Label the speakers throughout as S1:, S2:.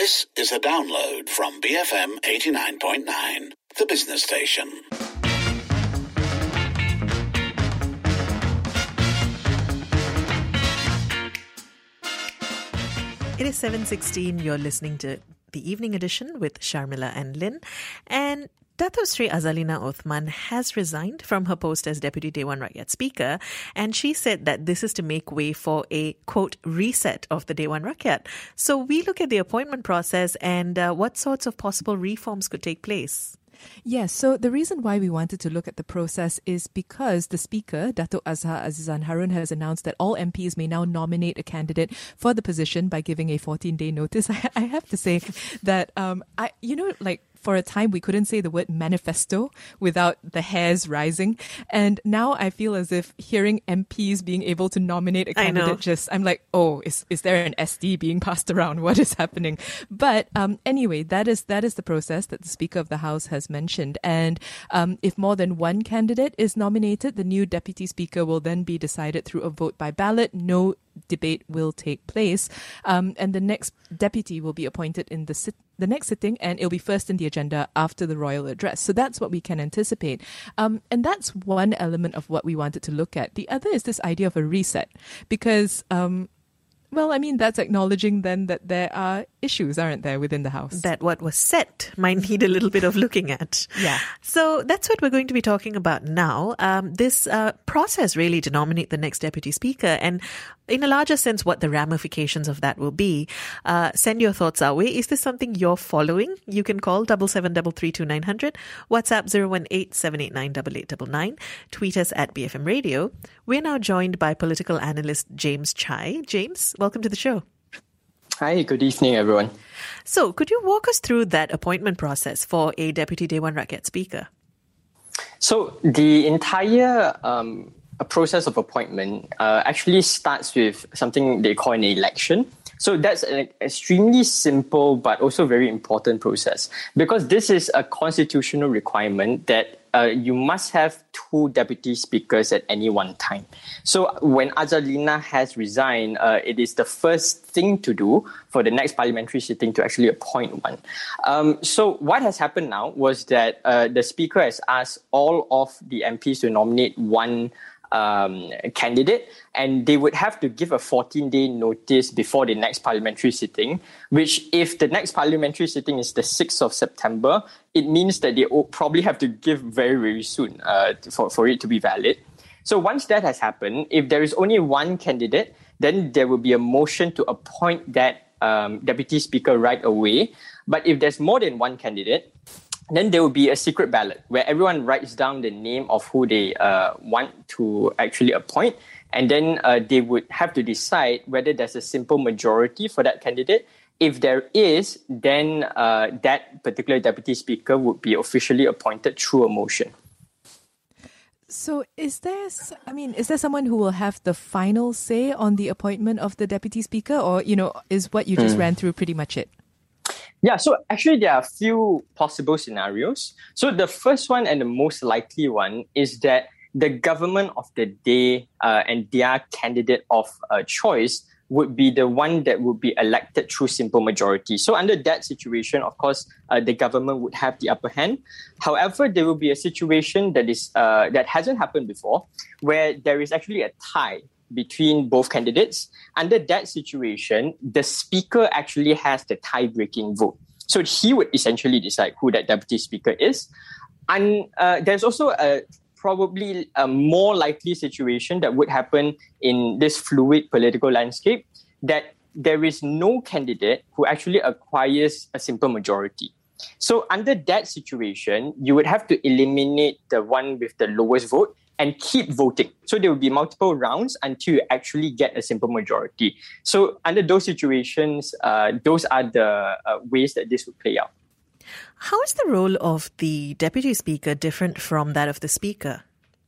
S1: This is a download from BFM 89.9, the business station.
S2: It is 7:16. You're listening to the evening edition with Sharmila and Lynn. And Dato Sri Azalina Othman has resigned from her post as Deputy Dewan Rakyat Speaker, and she said that this is to make way for a, quote, reset of the Dewan Rakyat. So we look at the appointment process and what sorts of possible reforms could take place.
S3: Yes, so the reason why we wanted to look at the process is because the Speaker, Dato' Azhar Azizan Harun, has announced that all MPs may now nominate a candidate for the position by giving a 14-day notice. I have to say that, for a time, we couldn't say the word manifesto without the hairs rising. And now I feel as if hearing MPs being able to nominate a candidate, I'm like, oh, is there an SD being passed around? What is happening? But anyway, that is the process that the Speaker of the House has mentioned. And if more than one candidate is nominated, the new Deputy Speaker will then be decided through a vote by ballot. No debate will take place. And the next deputy will be appointed in the next sitting, and it'll be first in the agenda after the royal address. So that's what we can anticipate. And that's one element of what we wanted to look at. The other is this idea of a reset, because that's acknowledging then that there are issues, aren't there, within the House?
S2: That what was set might need a little bit of looking at.
S3: Yeah.
S2: So that's what we're going to be talking about now. This process really to nominate the next Deputy Speaker, and in a larger sense, what the ramifications of that will be. Send your thoughts our way. Is this something you're following? You can call 77332900, WhatsApp 018-789-8899, tweet us at BFM Radio. We're now joined by political analyst James Chai. James, welcome to the show.
S4: Hi, good evening, everyone.
S2: So, could you walk us through that appointment process for a Deputy Dewan Rakyat Speaker? So,
S4: the entire process of appointment actually starts with something they call an election. So that's an extremely simple but also very important process, because this is a constitutional requirement that you must have two deputy speakers at any one time. So when Azalina has resigned, it is the first thing to do for the next parliamentary sitting to actually appoint one. So what has happened now was that the speaker has asked all of the MPs to nominate one candidate, and they would have to give a 14-day notice before the next parliamentary sitting, which if the next parliamentary sitting is the 6th of September, it means that they probably have to give very, very soon for it to be valid. So once that has happened, if there is only one candidate, then there will be a motion to appoint that deputy speaker right away. But if there's more than one candidate, then there will be a secret ballot where everyone writes down the name of who they want to actually appoint. And then they would have to decide whether there's a simple majority for that candidate. If there is, then that particular deputy speaker would be officially appointed through a motion.
S3: So is there someone who will have the final say on the appointment of the deputy speaker, or, is what you just ran through pretty much it?
S4: Yeah, so actually there are a few possible scenarios. So the first one and the most likely one is that the government of the day and their candidate of choice would be the one that would be elected through simple majority. So under that situation, of course, the government would have the upper hand. However, there will be a situation that is that hasn't happened before, where there is actually a tie between both candidates. Under that situation, the speaker actually has the tie-breaking vote. So he would essentially decide who that deputy speaker is. And there's also probably a more likely situation that would happen in this fluid political landscape, that there is no candidate who actually acquires a simple majority. So under that situation, you would have to eliminate the one with the lowest vote and keep voting. So there will be multiple rounds until you actually get a simple majority. So under those situations, those are the ways that this would play out.
S2: How is the role of the deputy speaker different from that of the speaker?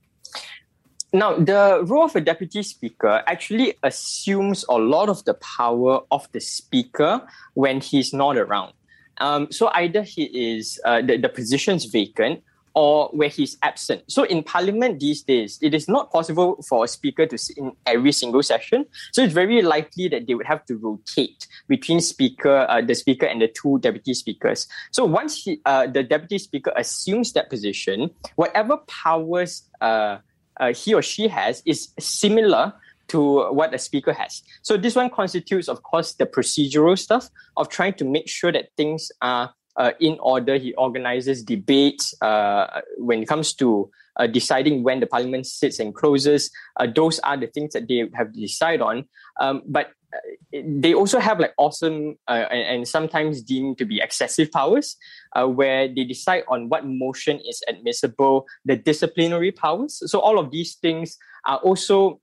S4: Now, the role of a deputy speaker actually assumes a lot of the power of the speaker when he's not around. So either he is the position's vacant, or where he's absent. So in Parliament these days, it is not possible for a speaker to sit in every single session. So it's very likely that they would have to rotate between the speaker and the two deputy speakers. So once the deputy speaker assumes that position, whatever powers he or she has is similar to what a speaker has. So this one constitutes, of course, the procedural stuff of trying to make sure that things are in order. He organizes debates when it comes to deciding when the parliament sits and closes. Those are the things that they have to decide on. But they also have like awesome and sometimes deemed to be excessive powers, where they decide on what motion is admissible, the disciplinary powers. So all of these things are also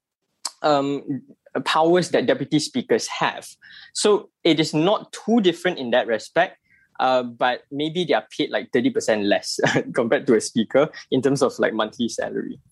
S4: powers that deputy speakers have. So it is not too different in that respect. But maybe they are paid like 30% less compared to a speaker in terms of like monthly salary.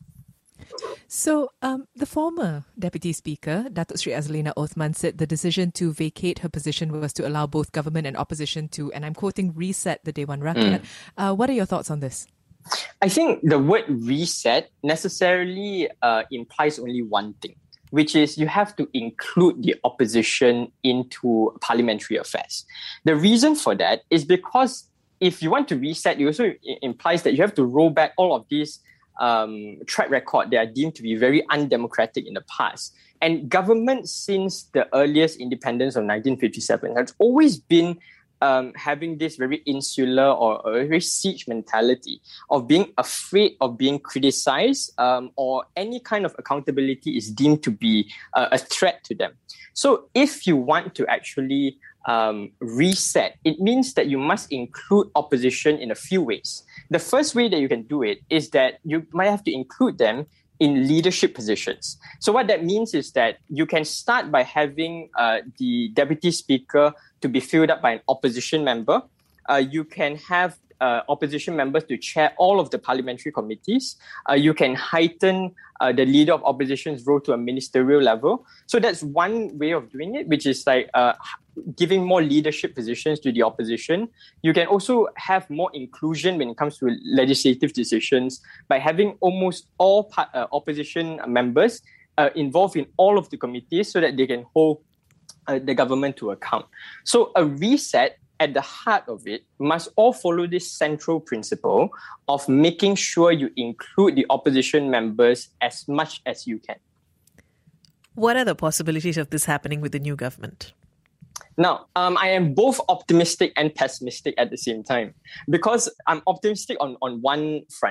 S3: So the former Deputy Speaker, Datuk Sri Azalina Othman, said the decision to vacate her position was to allow both government and opposition to, and I'm quoting, reset the Dewan Rakyat. What are your thoughts on this?
S4: I think the word reset necessarily implies only one thing, which is you have to include the opposition into parliamentary affairs. The reason for that is because if you want to reset, it also implies that you have to roll back all of these track record that are deemed to be very undemocratic in the past. And government since the earliest independence of 1957 has always been having this very insular or a very siege mentality of being afraid of being criticized or any kind of accountability is deemed to be a threat to them. So if you want to actually reset, it means that you must include opposition in a few ways. The first way that you can do it is that you might have to include them in leadership positions. So what that means is that you can start by having the deputy speaker to be filled up by an opposition member. You can have opposition members to chair all of the parliamentary committees. You can heighten the leader of opposition's role to a ministerial level. So that's one way of doing it, which is like giving more leadership positions to the opposition. You can also have more inclusion when it comes to legislative decisions by having almost all opposition members involved in all of the committees so that they can hold the government to account. So a reset at the heart of it must all follow this central principle of making sure you include the opposition members as much as you can.
S2: What are the possibilities of this happening with the new government?
S4: Now, I am both optimistic and pessimistic at the same time because I'm optimistic on one front.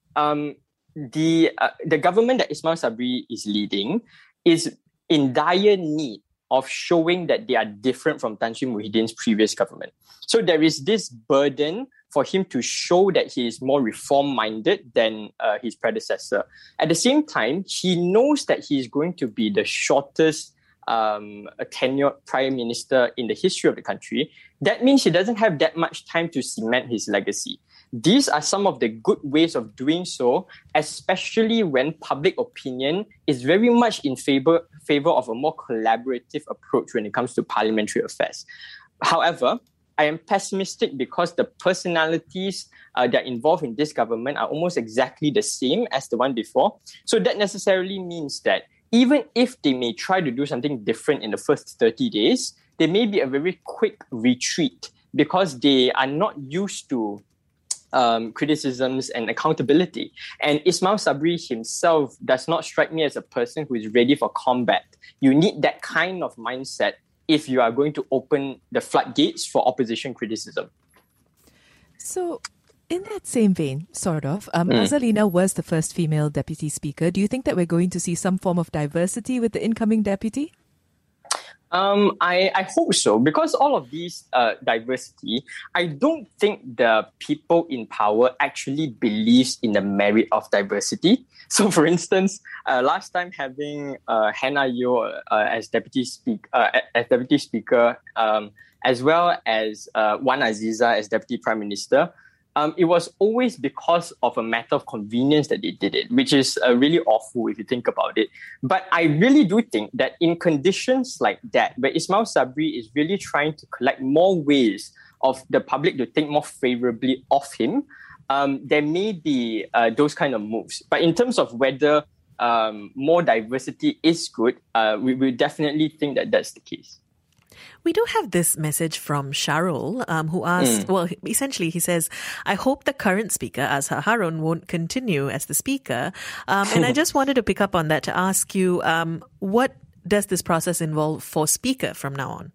S4: The government that Ismail Sabri is leading is in dire need of showing that they are different from Tan Sri Muhyiddin's previous government. So there is this burden for him to show that he is more reform-minded than his predecessor. At the same time, he knows that he is going to be the shortest tenured prime minister in the history of the country. That means he doesn't have that much time to cement his legacy. These are some of the good ways of doing so, especially when public opinion is very much in favor of a more collaborative approach when it comes to parliamentary affairs. However, I am pessimistic because the personalities that are involved in this government are almost exactly the same as the one before. So that necessarily means that even if they may try to do something different in the first 30 days, there may be a very quick retreat because they are not used to criticisms and accountability. And Ismail Sabri himself does not strike me as a person who is ready for combat. You need that kind of mindset if you are going to open the floodgates for opposition criticism.
S3: So, in that same vein, sort of, Azalina was the first female deputy speaker. Do you think that we're going to see some form of diversity with the incoming deputy?
S4: I hope so, because all of these diversity, I don't think the people in power actually believes in the merit of diversity. So, for instance, last time having Hannah Yeoh as deputy speaker, as well as Wan Azizah as deputy prime minister. It was always because of a matter of convenience that they did it, which is really awful if you think about it. But I really do think that in conditions like that, where Ismail Sabri is really trying to collect more ways of the public to think more favorably of him, there may be those kind of moves. But in terms of whether more diversity is good, we definitely think that that's the case.
S2: We do have this message from Sharul, who asked, well, essentially he says, I hope the current speaker, Azhar Harun, won't continue as the speaker. And I just wanted to pick up on that to ask you, what does this process involve for speaker from now on?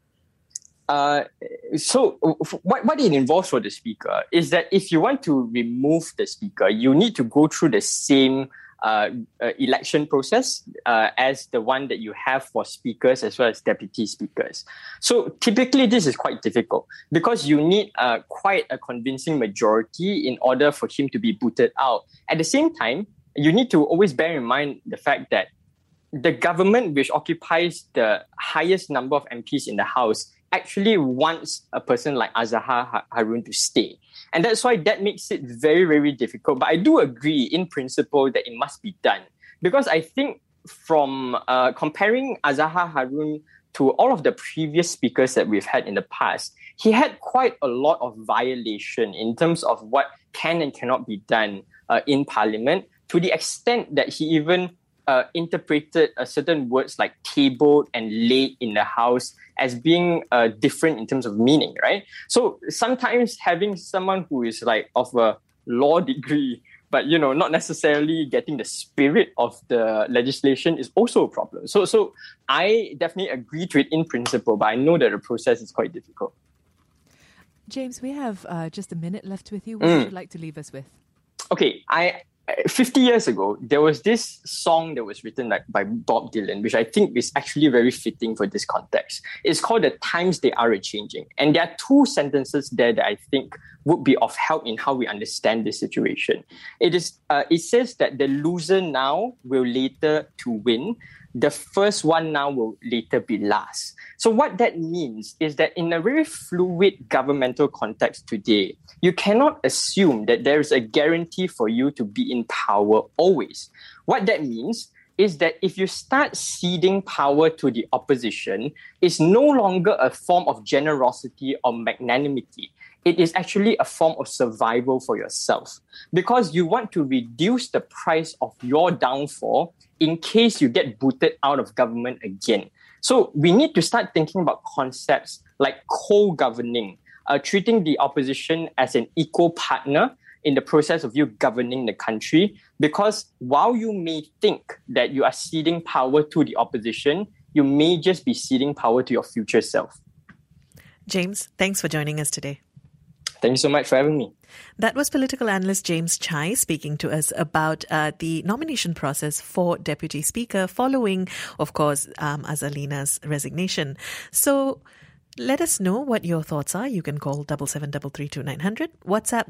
S4: So what it involves for the speaker is that if you want to remove the speaker, you need to go through the same election process as the one that you have for speakers as well as deputy speakers. So typically this is quite difficult because you need quite a convincing majority in order for him to be booted out. At the same time, you need to always bear in mind the fact that the government which occupies the highest number of MPs in the House actually wants a person like Azhar Harun to stay. And that's why that makes it very, very difficult. But I do agree in principle that it must be done. Because I think from comparing Azhar Harun to all of the previous speakers that we've had in the past, he had quite a lot of violation in terms of what can and cannot be done in Parliament, to the extent that he even interpreted certain words like tabled and laid in the House as being different in terms of meaning, right? So sometimes having someone who is like of a law degree, but not necessarily getting the spirit of the legislation is also a problem. So I definitely agree to it in principle, but I know that the process is quite difficult.
S3: James, we have just a minute left with you. What would you like to leave us with?
S4: Okay, 50 years ago, there was this song that was written by Bob Dylan, which I think is actually very fitting for this context. It's called The Times They Are A-Changing. And there are two sentences there that I think would be of help in how we understand this situation. It says that the loser now will later to win. The first one now will later be last. So what that means is that in a very fluid governmental context today, you cannot assume that there is a guarantee for you to be in power always. What that means is that if you start ceding power to the opposition, it's no longer a form of generosity or magnanimity. It is actually a form of survival for yourself, because you want to reduce the price of your downfall in case you get booted out of government again. So we need to start thinking about concepts like co-governing, treating the opposition as an equal partner in the process of you governing the country, because while you may think that you are ceding power to the opposition, you may just be ceding power to your future self.
S2: James, thanks for joining us today.
S4: Thank you so much for having me.
S2: That was political analyst James Chai speaking to us about the nomination process for Deputy Speaker following, of course, Azalina's resignation. So let us know what your thoughts are. You can call 77332900, WhatsApp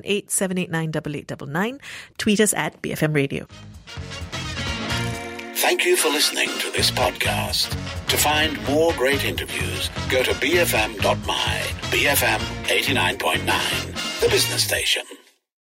S2: 018-789-8899, tweet us at BFM Radio.
S1: Thank you for listening to this podcast. To find more great interviews, go to bfm.my, BFM 89.9, the business station.